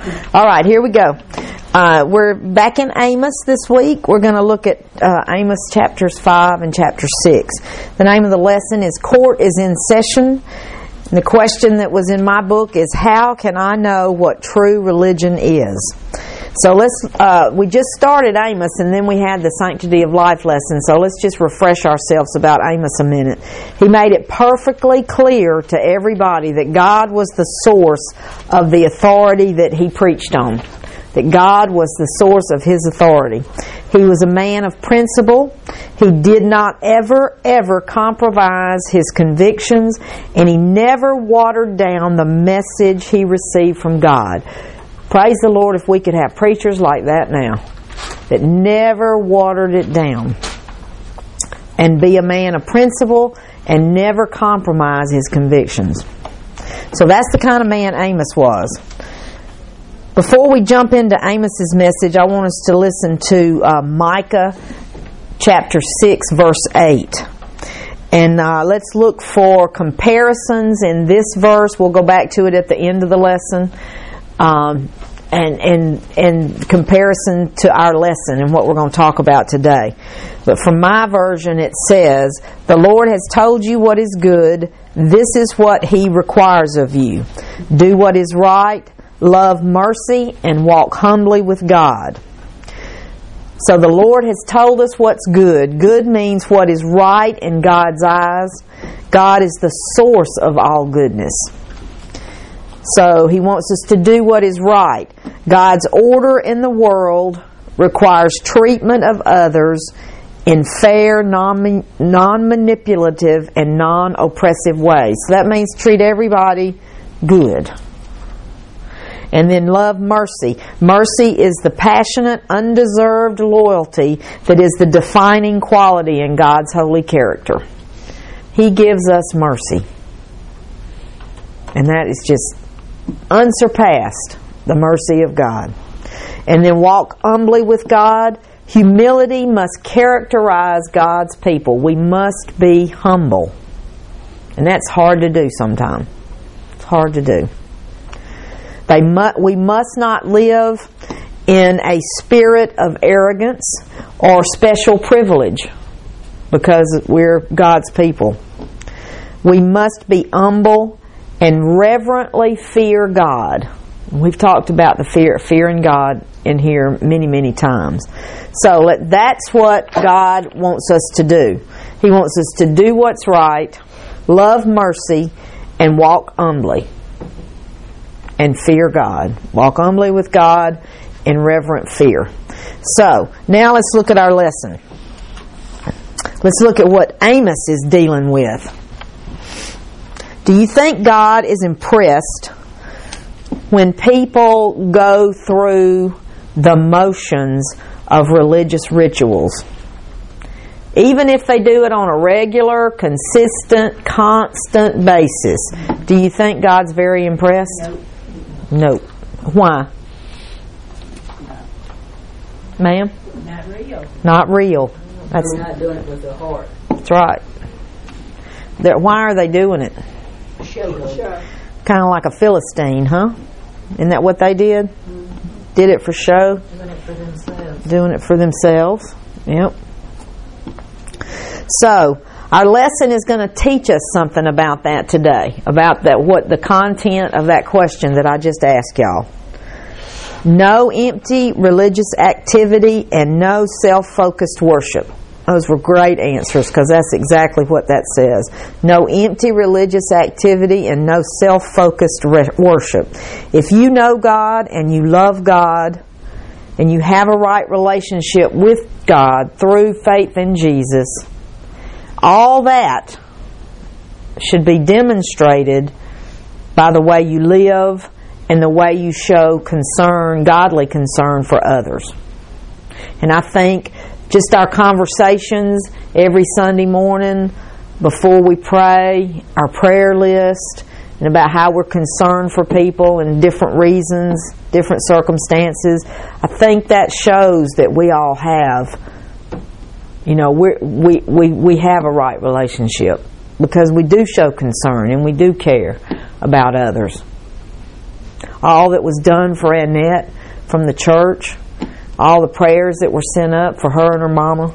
All right, here we go. We're back in Amos this week. We're going to look at Amos chapters 5 and chapter 6. The name of the lesson is Court is in Session. And the question that was in my book is, how can I know what true religion is? So we just started Amos, and then we had the Sanctity of Life lesson. So let's just refresh ourselves about Amos a minute. He made it perfectly clear to everybody that God was the source of the authority that he preached on. That God was the source of his authority. He was a man of principle. He did not ever compromise his convictions, and he never watered down the message he received from God. Praise the Lord if we could have preachers like that now, that never watered it down, and be a man of principle and never compromise his convictions. So that's the kind of man Amos was. Before we jump into Amos's message, I want us to listen to Micah chapter 6 verse 8. And let's look for comparisons in this verse. We'll go back to it at the end of the lesson. And comparison to our lesson and what we're going to talk about today. But from my version it says, "The Lord has told you what is good. This is what he requires of you. Do what is right, love mercy, and walk humbly with God." So the Lord has told us what's good. Good means what is right in God's eyes. God is the source of all goodness. So he wants us to do what is right. God's order in the world requires treatment of others in fair, non-manipulative, and non-oppressive ways. So that means treat everybody good. And then love mercy. Mercy is the passionate, undeserved loyalty that is the defining quality in God's holy character. He gives us mercy. And that is just unsurpassed, the mercy of God. And then walk humbly with God. Humility must characterize God's people. We must be humble. And that's hard to do sometimes. It's hard to do. We must not live in a spirit of arrogance or special privilege because we're God's people. We must be humble and reverently fear God. We've talked about the fearing God in here many, many times. So that's what God wants us to do. He wants us to do what's right, love mercy, and walk humbly. And fear God. Walk humbly with God in reverent fear. So, now let's look at our lesson. Let's look at what Amos is dealing with. Do you think God is impressed when people go through the motions of religious rituals? Even if they do it on a regular, consistent, constant basis. Do you think God's very impressed? No. Why? Ma'am? Not real. Not real. We're not doing it with the heart. That's right. Why are they doing it? Show. Kind of like a Philistine, huh? Isn't that what they did? Mm-hmm. Did it for show? Doing it for themselves. Doing it for themselves. Yep. So, our lesson is going to teach us something about that today, about what the content of that question that I just asked y'all. No empty religious activity and no self-focused worship. Those were great answers because that's exactly what that says. No empty religious activity and no self-focused worship. If you know God and you love God and you have a right relationship with God through faith in Jesus, all that should be demonstrated by the way you live and the way you show concern, godly concern for others. And I think just our conversations every Sunday morning before we pray, our prayer list, and about how we're concerned for people and different reasons, different circumstances, I think that shows that we all have, we have a right relationship because we do show concern and we do care about others. all that was done for Annette from the church, all the prayers that were sent up for her and her mama.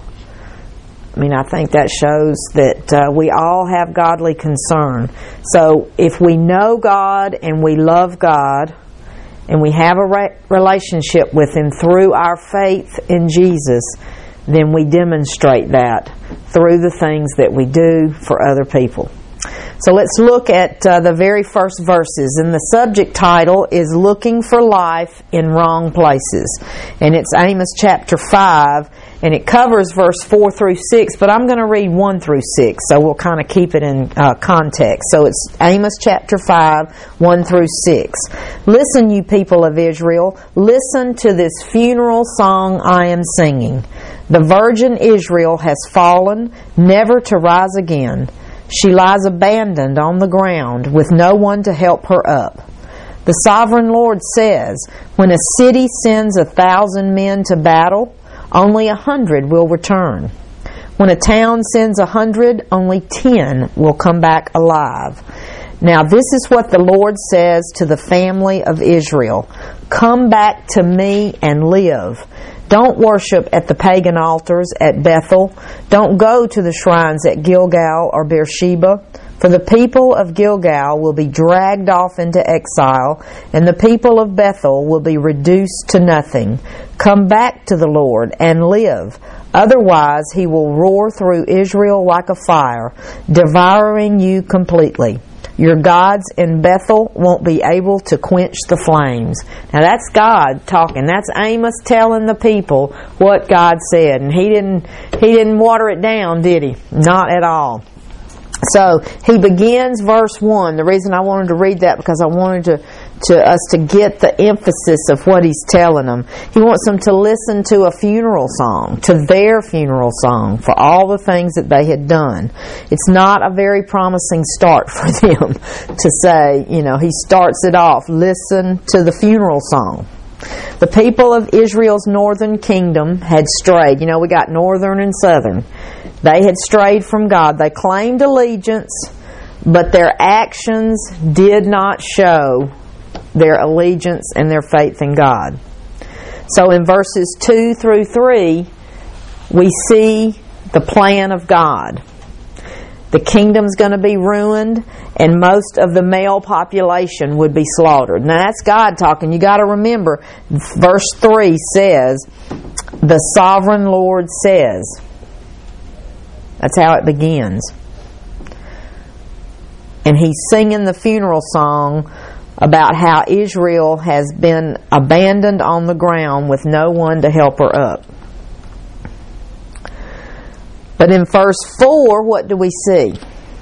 I mean, I think that shows that we all have godly concern. So if we know God and we love God and we have a relationship with Him through our faith in Jesus, then we demonstrate that through the things that we do for other people. So let's look at the very first verses. And the subject title is Looking for Life in Wrong Places. And it's Amos chapter 5. And it covers verse 4 through 6, but I'm going to read 1 through 6, so we'll kind of keep it in context. So it's Amos chapter 5, 1 through 6. Listen, you people of Israel, listen to this funeral song I am singing. The virgin Israel has fallen, never to rise again. She lies abandoned on the ground, with no one to help her up. The sovereign Lord says, when a city sends 1,000 men to battle, only 100 will return. When a town sends 100, only 10 will come back alive. Now this is what the Lord says to the family of Israel. Come back to me and live. Don't worship at the pagan altars at Bethel. Don't go to the shrines at Gilgal or Beersheba. For the people of Gilgal will be dragged off into exile, and the people of Bethel will be reduced to nothing. Come back to the Lord and live. Otherwise he will roar through Israel like a fire, devouring you completely. Your gods in Bethel won't be able to quench the flames. Now that's God talking. That's Amos telling the people what God said. And he didn't water it down, did he? Not at all. So he begins verse 1. The reason I wanted to read that because I wanted us to get the emphasis of what he's telling them. He wants them to listen to a funeral song, to their funeral song for all the things that they had done. It's not a very promising start for them to say, he starts it off, listen to the funeral song. The people of Israel's northern kingdom had strayed. We got northern and southern. They had strayed from God. They claimed allegiance, but their actions did not show their allegiance and their faith in God. So in verses 2 through 3, we see the plan of God. The kingdom's going to be ruined, and most of the male population would be slaughtered. Now that's God talking. You got to remember, verse 3 says, the sovereign Lord says. That's how it begins. And he's singing the funeral song about how Israel has been abandoned on the ground with no one to help her up. But in verse 4, what do we see?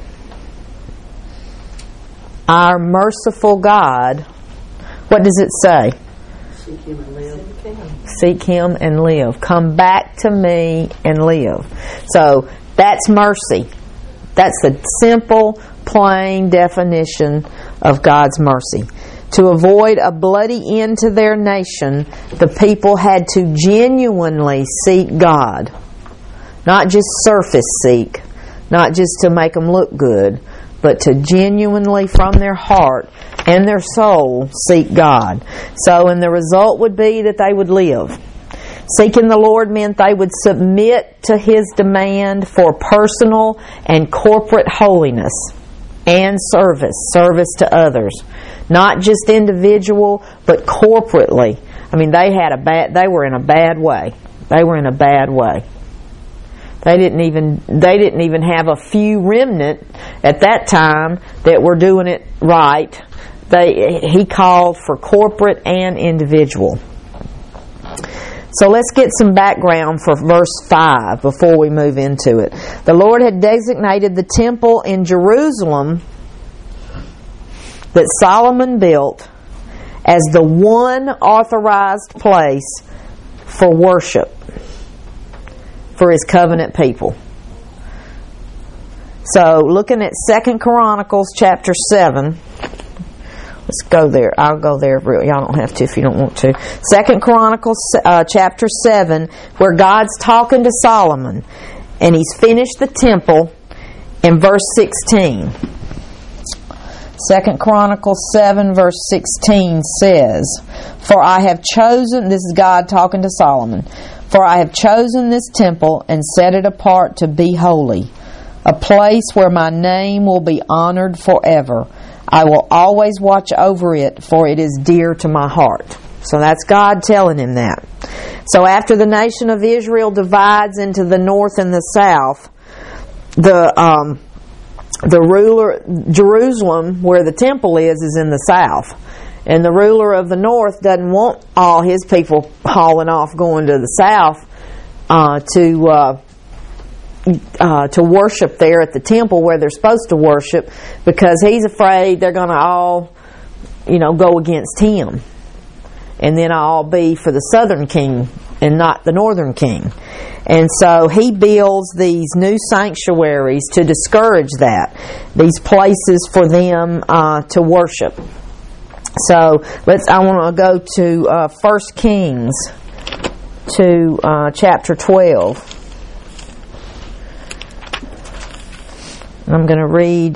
Our merciful God, what does it say? Seek Him and live. Seek Him and live. Come back to me and live. So that's mercy. That's the simple, plain definition of God's mercy. To avoid a bloody end to their nation, the people had to genuinely seek God. Not just surface seek, not just to make them look good, but to genuinely from their heart and their soul seek God. So, and the result would be that they would live. Seeking the Lord meant they would submit to His demand for personal and corporate holiness and service to others. Not just individual, but corporately. I mean, they were in a bad way. They were in a bad way. They didn't even have a few remnant at that time that were doing it right. He called for corporate and individual. So let's get some background for verse 5 before we move into it. The Lord had designated the temple in Jerusalem that Solomon built as the one authorized place for worship for His covenant people. So looking at 2 Chronicles chapter 7, let's go there. I'll go there. Y'all don't have to if you don't want to. 2 Chronicles chapter 7, where God's talking to Solomon, and he's finished the temple in verse 16. 2 Chronicles 7 verse 16 says, "For I have chosen," this is God talking to Solomon, "For I have chosen this temple and set it apart to be holy, a place where my name will be honored forever. I will always watch over it, for it is dear to my heart." So that's God telling him that. So after the nation of Israel divides into the north and the south, the ruler, Jerusalem, where the temple is in the south. And the ruler of the north doesn't want all his people hauling off going to the south to worship there at the temple where they're supposed to worship, because he's afraid they're going to all, go against him. And then I'll be for the southern king and not the northern king. And so he builds these new sanctuaries to discourage that, these places for them to worship. So I want to go to 1 Kings to chapter 12. I'm going to read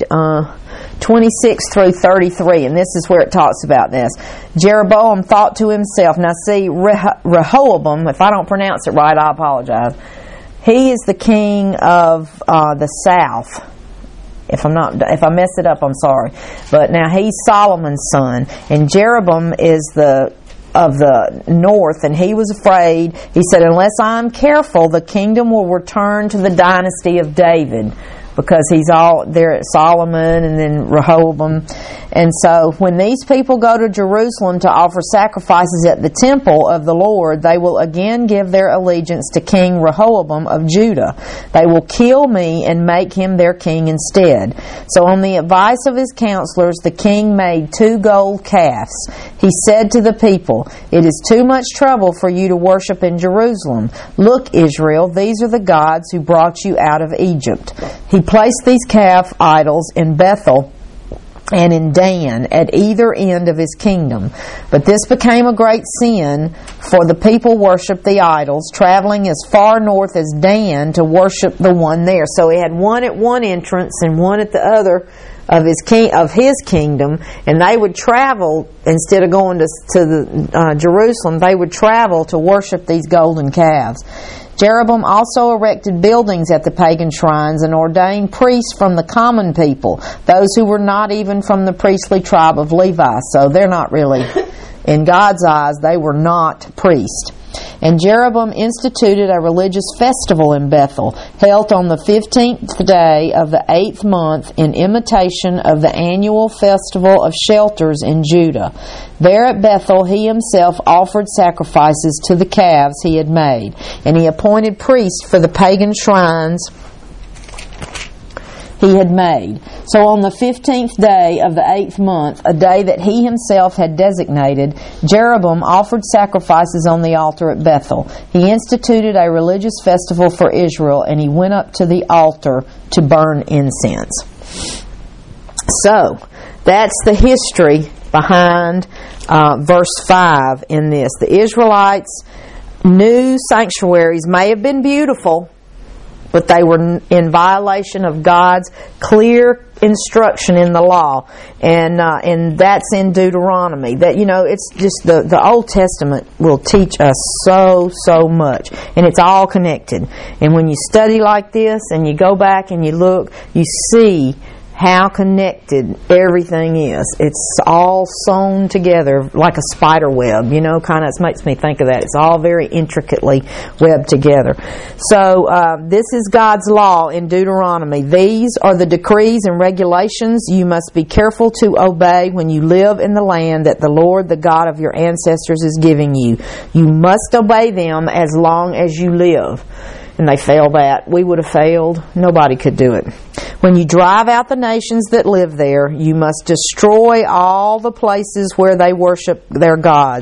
26 through 33, and this is where it talks about this. Jeroboam thought to himself, now see, Rehoboam, if I don't pronounce it right, I apologize. He is the king of the south. If I mess it up, I'm sorry. But now he's Solomon's son, and Jeroboam is of the north, and he was afraid. He said, unless I'm careful, the kingdom will return to the dynasty of David, because he's all there at Solomon and then Rehoboam. And so when these people go to Jerusalem to offer sacrifices at the temple of the Lord, they will again give their allegiance to King Rehoboam of Judah. They will kill me and make him their king instead. So on the advice of his counselors, the king made 2 gold calves. He said to the people, "It is too much trouble for you to worship in Jerusalem. Look, Israel, these are the gods who brought you out of Egypt." He placed these calf idols in Bethel and in Dan at either end of his kingdom. But this became a great sin, for the people worshipped the idols, traveling as far north as Dan to worship the one there. So he had one at one entrance and one at the other of his kingdom, and they would travel, instead of going to Jerusalem, they would travel to worship these golden calves. Jeroboam also erected buildings at the pagan shrines and ordained priests from the common people, those who were not even from the priestly tribe of Levi. So they're not really, in God's eyes, they were not priests. And Jeroboam instituted a religious festival in Bethel, held on the 15th day of the 8th month, in imitation of the annual festival of shelters in Judah. There at Bethel he himself offered sacrifices to the calves he had made, and he appointed priests for the pagan shrines he had made. So on the 15th day of the 8th month, a day that he himself had designated, Jeroboam offered sacrifices on the altar at Bethel. He instituted a religious festival for Israel, and he went up to the altar to burn incense. So, that's the history behind verse 5 in this. The Israelites' new sanctuaries may have been beautiful, but they were in violation of God's clear instruction in the law, and that's in Deuteronomy. That it's just the Old Testament will teach us so much, and it's all connected. And when you study like this, and you go back and you look, you see how connected everything is. It's all sewn together like a spider web, kind of. It makes me think of that. It's all very intricately webbed together. So this is God's law in Deuteronomy. These are the decrees and regulations you must be careful to obey when you live in the land that the Lord, the God of your ancestors, is giving you. You must obey them as long as you live. And they fail that. We would have failed. Nobody could do it. When you drive out the nations that live there, you must destroy all the places where they worship their gods.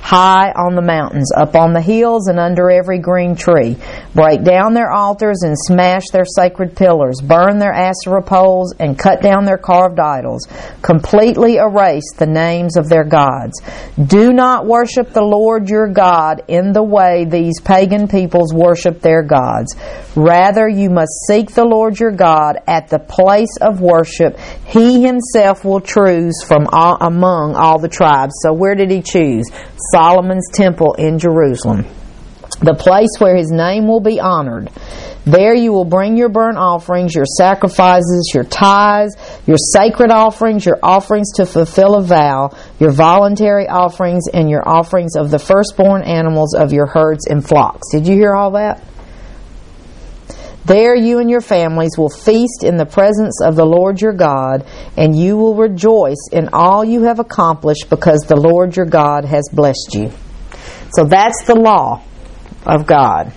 high on the mountains, up on the hills, and under every green tree. Break down their altars and smash their sacred pillars. Burn their Asherah poles and cut down their carved idols. Completely erase the names of their gods. Do not worship the Lord your God in the way these pagan peoples worship their gods. Rather, you must seek the Lord your God at the place of worship He Himself will choose from among all the tribes. So where did He choose? Solomon's temple in Jerusalem, the place where His name will be honored. There you will bring your burnt offerings, your sacrifices, your tithes, your sacred offerings, your offerings to fulfill a vow, your voluntary offerings, and your offerings of the firstborn animals of your herds and flocks. Did you hear all that? There you and your families will feast in the presence of the Lord your God, and you will rejoice in all you have accomplished because the Lord your God has blessed you. So that's the law of God.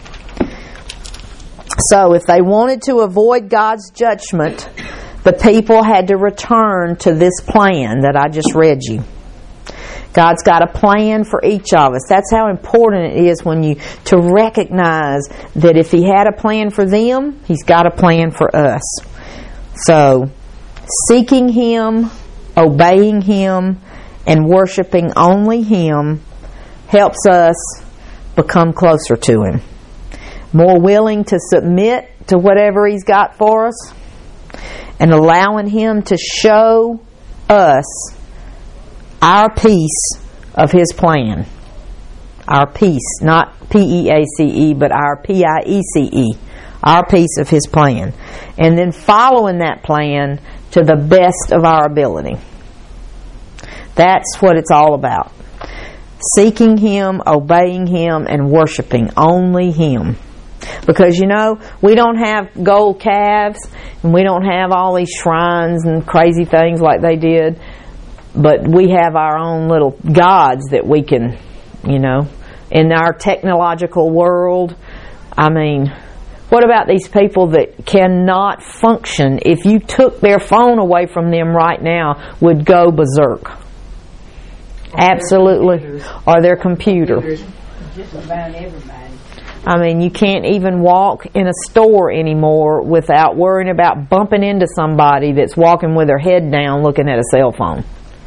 So if they wanted to avoid God's judgment, the people had to return to this plan that I just read you. God's got a plan for each of us. That's how important it is to recognize that if He had a plan for them, He's got a plan for us. So, seeking Him, obeying Him, and worshiping only Him helps us become closer to Him. More willing to submit to whatever He's got for us, and allowing Him to show us our piece of His plan. Our piece, not P-E-A-C-E, but our P-I-E-C-E. Our piece of His plan. And then following that plan to the best of our ability. That's what it's all about. Seeking Him, obeying Him, and worshiping only Him. Because, we don't have gold calves, and we don't have all these shrines and crazy things like they did. But we have our own little gods that we can, in our technological world. I mean, what about these people that cannot function? If you took their phone away from them right now, would go berserk. Absolutely. Or their computer. Just about everybody. I mean, you can't even walk in a store anymore without worrying about bumping into somebody that's walking with their head down looking at a cell phone.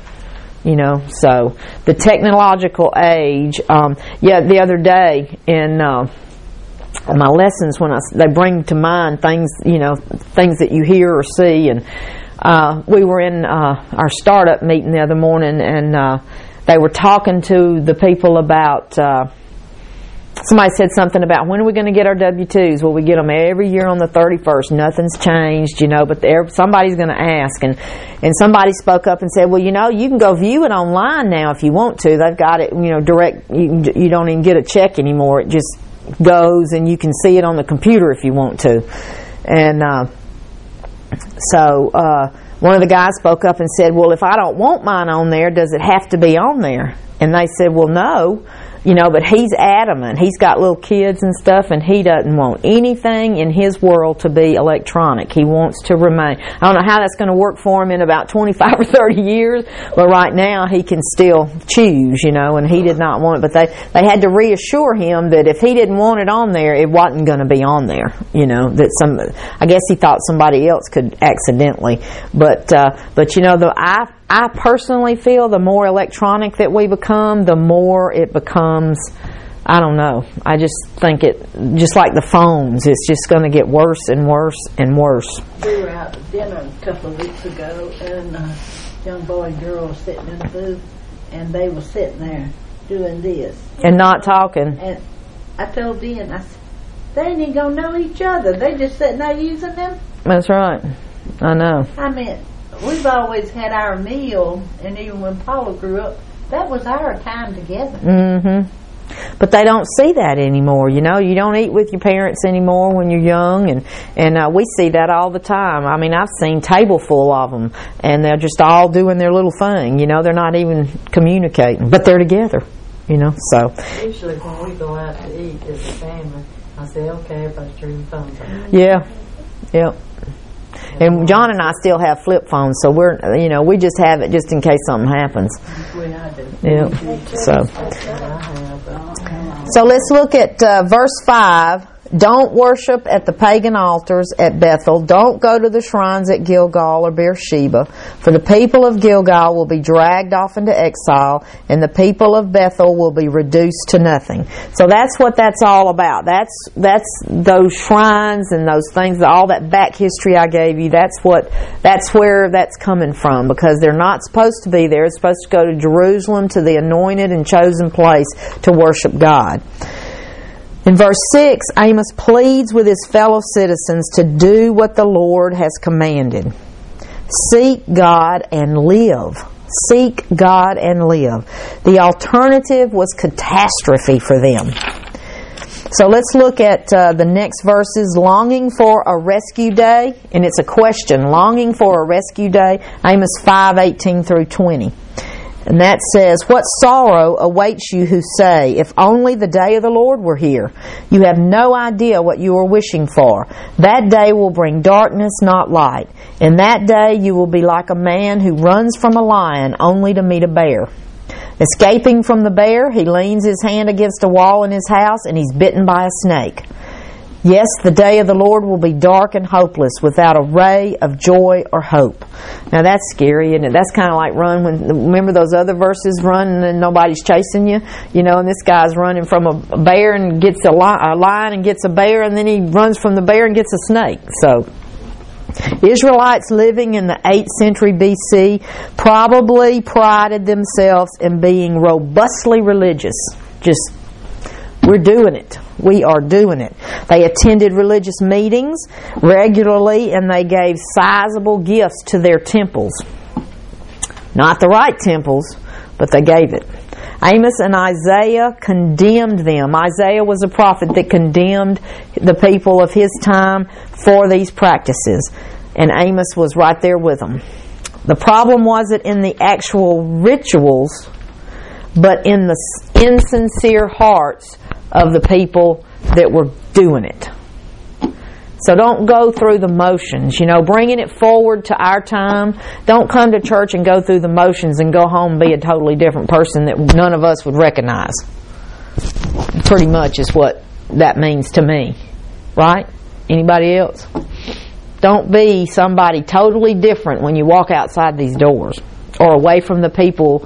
So the technological age. The other day in my lessons, when they bring to mind things, things that you hear or see, and we were in our startup meeting the other morning, and they were talking to the people about. Somebody said something about, when are we going to get our W-2s? Well, we get them every year on the 31st. Nothing's changed, but somebody's going to ask. And somebody spoke up and said, well, you can go view it online now if you want to. They've got it, direct. You don't even get a check anymore. It just goes, and you can see it on the computer if you want to. And so one of the guys spoke up and said, well, if I don't want mine on there, does it have to be on there? And they said, well, no. But he's adamant. He's got little kids and stuff, and he doesn't want anything in his world to be electronic. He wants to remain. I don't know how that's going to work for him in about 25 or 30 years, but right now he can still choose, and he did not want it. But they had to reassure him that if he didn't want it on there, it wasn't going to be on there, I guess he thought somebody else could accidentally. But I personally feel the more electronic that we become, the more it becomes, I don't know. I just think it, just like the phones, it's just going to get worse and worse and worse. We were out at dinner a couple of weeks ago, and a young boy and girl was sitting in the booth, and they were sitting there doing this. And not talking. And I told Ben, I said, they ain't even going to know each other. They just sitting there using them. That's right. I know. I mean, we've always had our meal, and even when Paula grew up, that was our time together. Mm-hmm. But they don't see that anymore. You don't eat with your parents anymore when you're young, and we see that all the time. I mean, I've seen table full of them, and they're just all doing their little thing. They're not even communicating, but they're together. So usually when we go out to eat as a family, I say, okay, everybody's turning phones on. Yeah. Yep. And John and I still have flip phones, so we just have it just in case something happens. Yeah. So let's look at verse 5. Don't worship at the pagan altars at Bethel. Don't go to the shrines at Gilgal or Beersheba. For the people of Gilgal will be dragged off into exile, and the people of Bethel will be reduced to nothing. So that's what that's all about. That's those shrines and those things, all that back history I gave you. That's where that's coming from, because they're not supposed to be there. It's supposed to go to Jerusalem, to the anointed and chosen place to worship God. In verse 6, Amos pleads with his fellow citizens to do what the Lord has commanded. Seek God and live. Seek God and live. The alternative was catastrophe for them. So let's look at the next verses. Longing for a rescue day, and it's a question. Longing for a rescue day, Amos 5:18 through 20. And that says, what sorrow awaits you who say, if only the day of the Lord were here. You have no idea what you are wishing for. That day will bring darkness, not light. In that day you will be like a man who runs from a lion only to meet a bear. Escaping from the bear, he leans his hand against a wall in his house, and he's bitten by a snake. Yes, the day of the Lord will be dark and hopeless, without a ray of joy or hope. Now that's scary, isn't it? That's kind of like remember those other verses, run and nobody's chasing you? And this guy's running from a bear and gets a lion and gets a bear, and then he runs from the bear and gets a snake. So, Israelites living in the 8th century BC probably prided themselves in being robustly religious. We're doing it. We are doing it. They attended religious meetings regularly, and they gave sizable gifts to their temples. Not the right temples, but they gave it. Amos and Isaiah condemned them. Isaiah was a prophet that condemned the people of his time for these practices, and Amos was right there with them. The problem wasn't in the actual rituals, but in the insincere hearts of the people that were doing it. So don't go through the motions, bringing it forward to our time. Don't come to church and go through the motions and go home and be a totally different person that none of us would recognize. Pretty much is what that means to me. Right? Anybody else? Don't be somebody totally different when you walk outside these doors, or away from the people,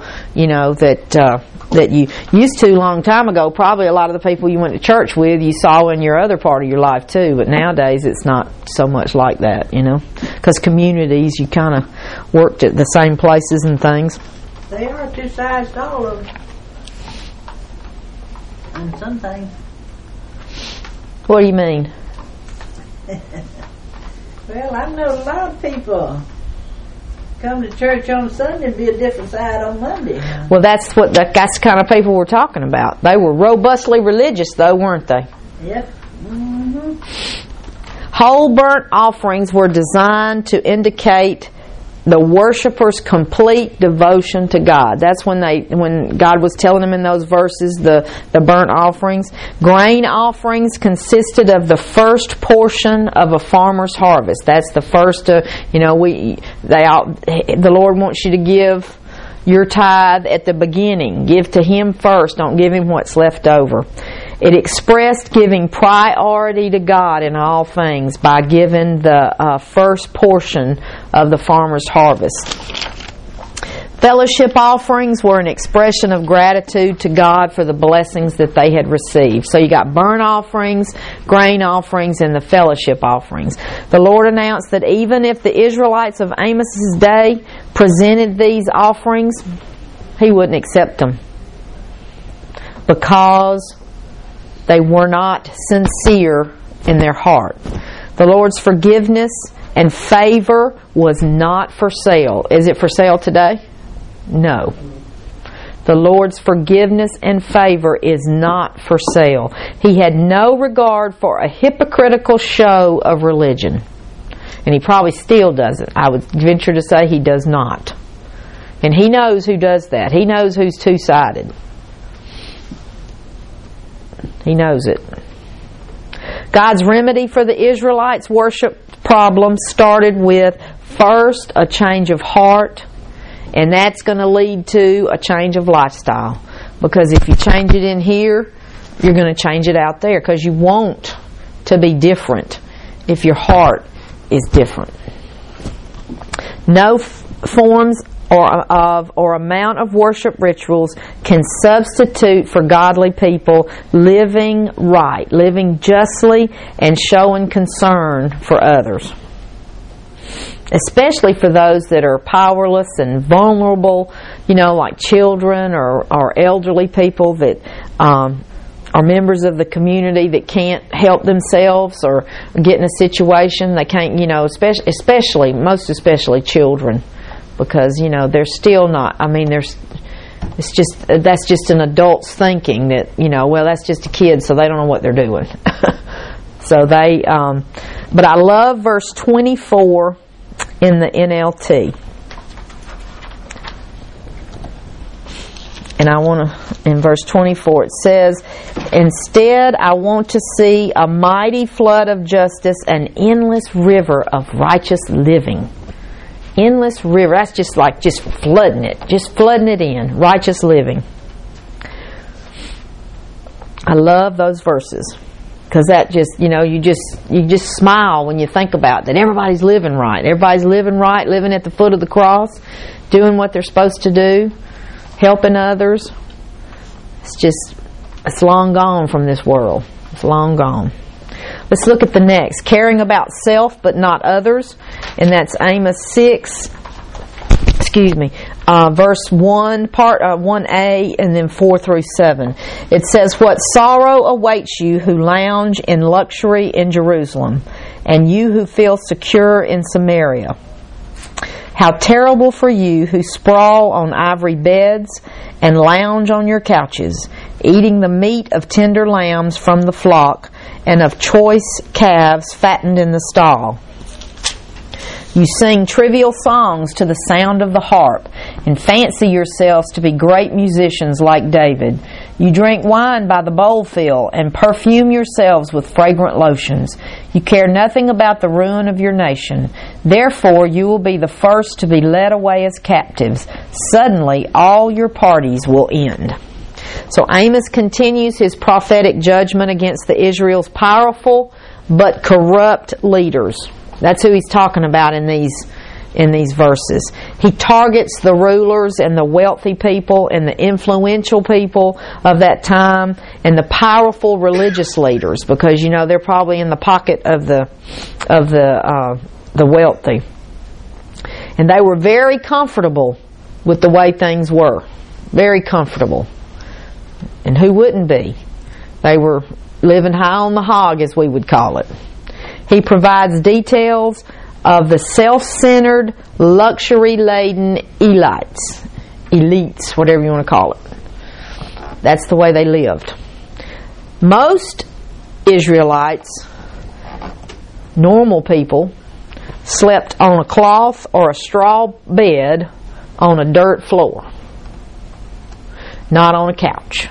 that you used to a long time ago. Probably a lot of the people you went to church with, you saw in your other part of your life too. But nowadays it's not so much like that, because communities, you kind of worked at the same places and things. They are two sides to all of them. And some things. What do you mean? Well, I know a lot of people come to church on Sunday and be a different side on Monday. Well, that's the kind of people we're talking about. They were robustly religious, though, weren't they? Yep. Mm-hmm. Whole burnt offerings were designed to indicate the worshippers' complete devotion to God. That's when God was telling them in those verses, the burnt offerings. Grain offerings consisted of the first portion of a farmer's harvest. That's the first. The Lord wants you to give your tithe at the beginning. Give to Him first. Don't give Him what's left over. It expressed giving priority to God in all things by giving the first portion of the farmer's harvest. Fellowship offerings were an expression of gratitude to God for the blessings that they had received. So you got burnt offerings, grain offerings, and the fellowship offerings. The Lord announced that even if the Israelites of Amos's day presented these offerings, He wouldn't accept them, because they were not sincere in their heart. The Lord's forgiveness and favor was not for sale. Is it for sale today? No. The Lord's forgiveness and favor is not for sale. He had no regard for a hypocritical show of religion. And He probably still doesn't. I would venture to say He does not. And He knows who does that. He knows who's two-sided. He knows it. God's remedy for the Israelites' worship problem started with first a change of heart, and that's going to lead to a change of lifestyle. Because if you change it in here, you're going to change it out there, because you want to be different if your heart is different. No forms or amount of worship rituals can substitute for godly people living right, living justly, and showing concern for others. Especially for those that are powerless and vulnerable, like children or elderly people that are members of the community that can't help themselves or get in a situation they can't, most especially children, because they're still not. That's just an adult's thinking that that's just a kid, so they don't know what they're doing. So they, but I love verse 24 in the NLT. And I want to, in verse 24, it says, "Instead, I want to see a mighty flood of justice, an endless river of righteous living." Endless river, that's just flooding it in, righteous living. I love those verses, because that just, you just smile when you think about that. Everybody's living right. Everybody's living right, living at the foot of the cross, doing what they're supposed to do, helping others. It's long gone from this world. It's long gone. Let's look at the next. Caring about self but not others. And that's Amos 6, verse 1, part 1a, and then 4 through 7. It says, "What sorrow awaits you who lounge in luxury in Jerusalem, and you who feel secure in Samaria. How terrible for you who sprawl on ivory beds and lounge on your couches, eating the meat of tender lambs from the flock and of choice calves fattened in the stall. You sing trivial songs to the sound of the harp and fancy yourselves to be great musicians like David. You drink wine by the bowlful and perfume yourselves with fragrant lotions. You care nothing about the ruin of your nation. Therefore, you will be the first to be led away as captives. Suddenly, all your parties will end." So Amos continues his prophetic judgment against the Israel's powerful but corrupt leaders. That's who he's talking about in these verses. He targets the rulers and the wealthy people and the influential people of that time and the powerful religious leaders, because they're probably in the pocket of the wealthy. And they were very comfortable with the way things were. Very comfortable. And who wouldn't be? They were living high on the hog, as we would call it. He provides details of the self-centered, luxury-laden elites, whatever you want to call it. That's the way they lived. Most Israelites, normal people, slept on a cloth or a straw bed on a dirt floor, not on a couch.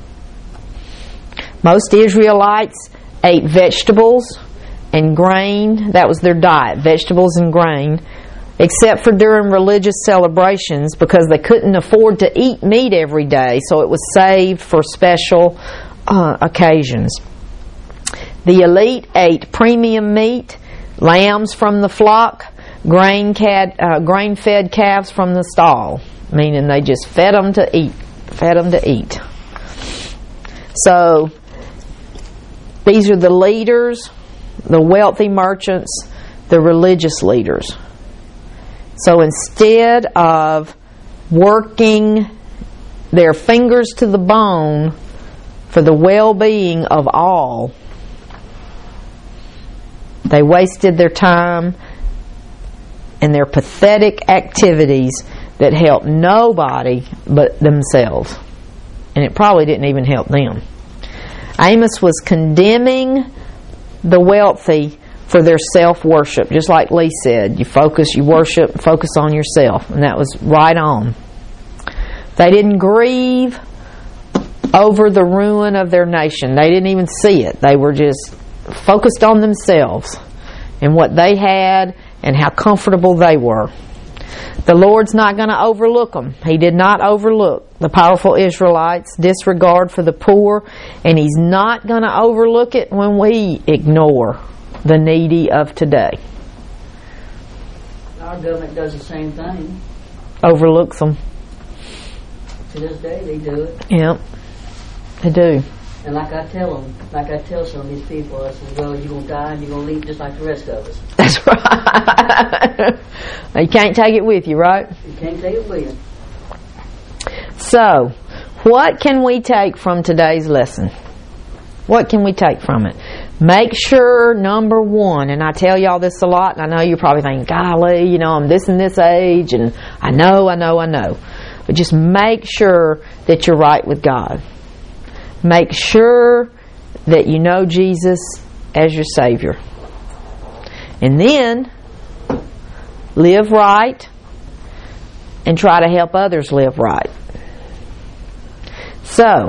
Most Israelites ate vegetables and grain. That was their diet, vegetables and grain, except for during religious celebrations, because they couldn't afford to eat meat every day, so it was saved for special occasions. The elite ate premium meat, lambs from the flock, grain-fed calves from the stall, meaning they just fed them to eat. So these are the leaders, the wealthy merchants, the religious leaders. So instead of working their fingers to the bone for the well-being of all, they wasted their time and their pathetic activities that helped nobody but themselves. And it probably didn't even help them. Amos was condemning the wealthy for their self-worship. Just like Lee said, you worship, focus on yourself. And that was right on. They didn't grieve over the ruin of their nation. They didn't even see it. They were just focused on themselves and what they had and how comfortable they were. The Lord's not going to overlook them. He did not overlook the powerful Israelites' disregard for the poor, and He's not going to overlook it when we ignore the needy of today. Our government does the same thing. Overlooks them. To this day, they do it. Yep, they do. And like I tell some of these people, I said, well, you're going to die and you're going to leave just like the rest of us. That's right. You can't take it with you, right? You can't take it with you. So, what can we take from today's lesson? What can we take from it? Make sure, number one, and I tell y'all this a lot, and I know you're probably thinking, golly, you know, I'm this and this age, and I know. But just make sure that you're right with God. Make sure that you know Jesus as your Savior. And then, live right and try to help others live right. So,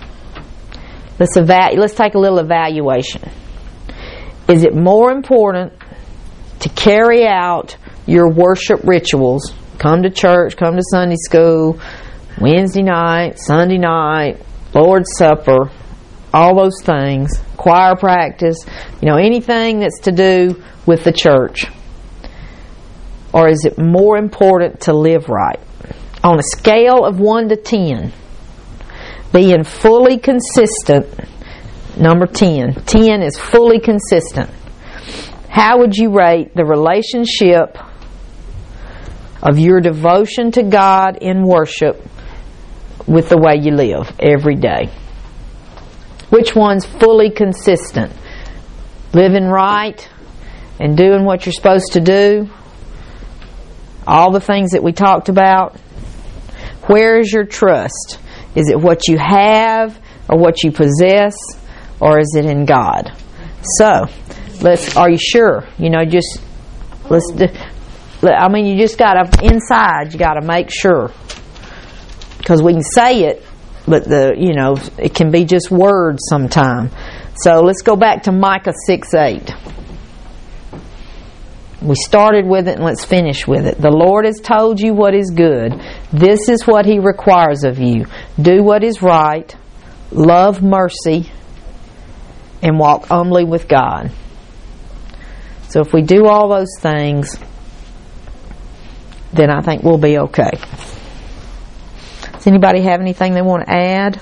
let's take a little evaluation. Is it more important to carry out your worship rituals? Come to church, come to Sunday school, Wednesday night, Sunday night, Lord's Supper, all those things, choir practice, anything that's to do with the church? Or is it more important to live right? On a scale of 1 to 10, being fully consistent, number 10. 10 is fully consistent. How would you rate the relationship of your devotion to God in worship with the way you live every day? Which one's fully consistent? Living right and doing what you're supposed to do? All the things that we talked about? Where is your trust? Is it what you have or what you possess, or is it in God? So, are you sure? You just gotta, inside, you gotta make sure. Because we can say it, but it can be just words sometime. So let's go back to Micah 6:8. We started with it and let's finish with it. The Lord has told you what is good. This is what He requires of you. Do what is right, love mercy, and walk humbly with God. So if we do all those things, then I think we'll be okay. Does anybody have anything they want to add?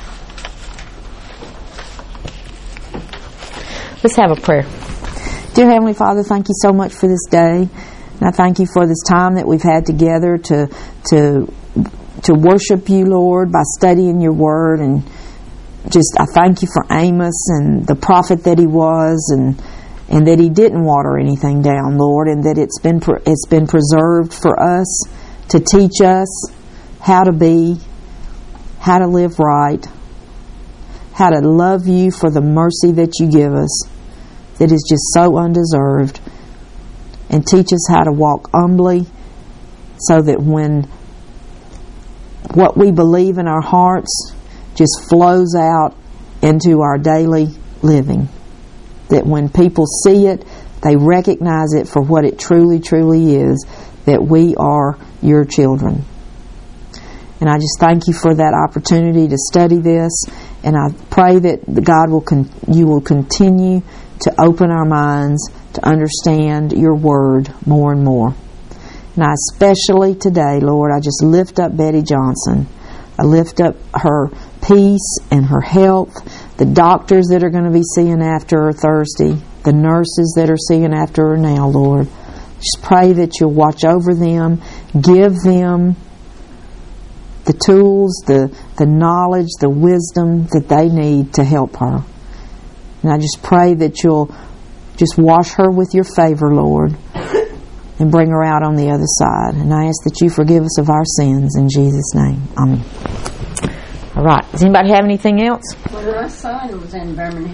Let's have a prayer. Dear Heavenly Father, thank you so much for this day. And I thank you for this time that we've had together to worship you, Lord, by studying your word. And I thank you for Amos and the prophet that he was, and that he didn't water anything down, Lord, and that it's been preserved for us to teach us how to be, how to live right, how to love you for the mercy that you give us, that is just so undeserved, and teach us how to walk humbly so that when what we believe in our hearts just flows out into our daily living. That when people see it, they recognize it for what it truly, truly is, that we are your children. And I just thank you for that opportunity to study this, and I pray that you will continue to open our minds to understand your word more and more. And I especially today, Lord, I just lift up Betty Johnson. I lift up her peace and her health, the doctors that are going to be seeing after her Thursday, the nurses that are seeing after her now, Lord. Just pray that you'll watch over them, give them the tools, the knowledge, the wisdom that they need to help her. And I just pray that you'll just wash her with your favor, Lord, and bring her out on the other side. And I ask that you forgive us of our sins in Jesus' name. Amen. All right. Does anybody have anything else? Well, my son was in Birmingham.